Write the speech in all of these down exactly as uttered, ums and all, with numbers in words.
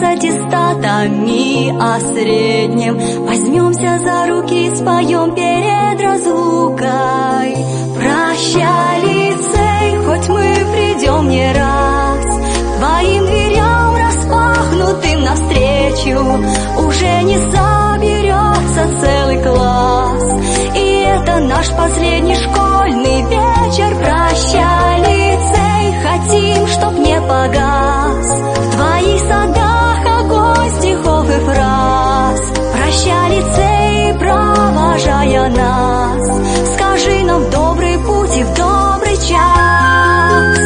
аттестатами о среднем. Возьмемся за руки и споем перед разлукой. Прощай, лицей, хоть мы придем не раз, твоим дверям распахнутым навстречу уже не соберется целый класс. И это наш последний школьный вечер. Прощай, лицей, хотим, чтоб не погас в твоих садах огонь стихов и фраз. Прощай, лицей, провожая нас, скажи нам в добрый путь и в добрый час.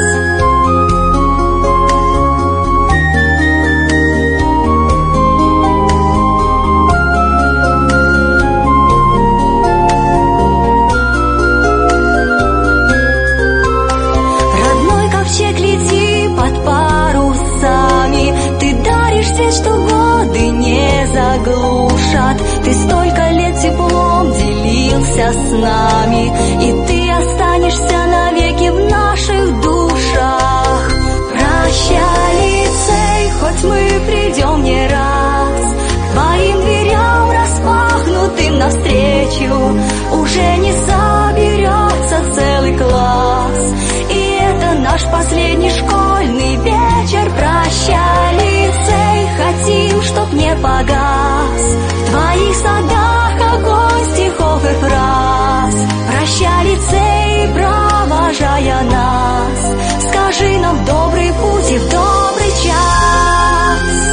Родной ковчег, лети под парусами, ты даришь свет, что годы не заглушат. Ты столько лет теплом делился с нами, и ты останешься навеки в наших душах. Прощай, лицей, хоть мы придем не раз, к твоим дверям распахнутым навстречу уже не соберется целый класс. И это наш последний школьный вечер. Прощай, лицей, хотим, чтоб не погас в твоих садах огонь стихов и фраз. Прощай, лицей, провожая нас, скажи нам в добрый путь и в добрый час.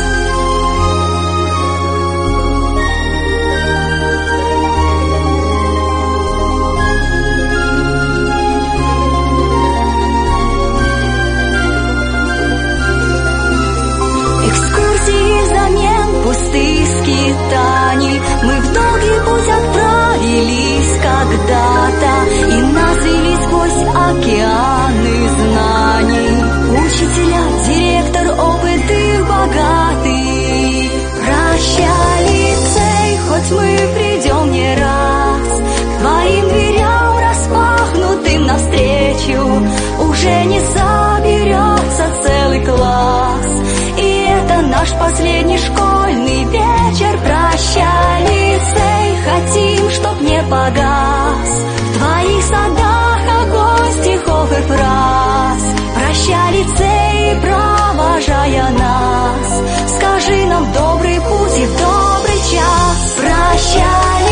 Экскурсии взамен пустых скитаний, мы в долгий путь отправились когда-то, и нас вели сквозь океаны знаний. Учителя, директор, опыт их богатый. Прощай, лицей, хоть мы придем не раз, к твоим дверям распахнутым навстречу уже не соберется целый класс. И это наш последний школьный вечер. Прощай, лицей, хотим, чтоб не погас в твоих садах огонь стихов и фраз. Прощай, лицей, провожая нас, скажи нам в добрый путь и в добрый час. Прощай,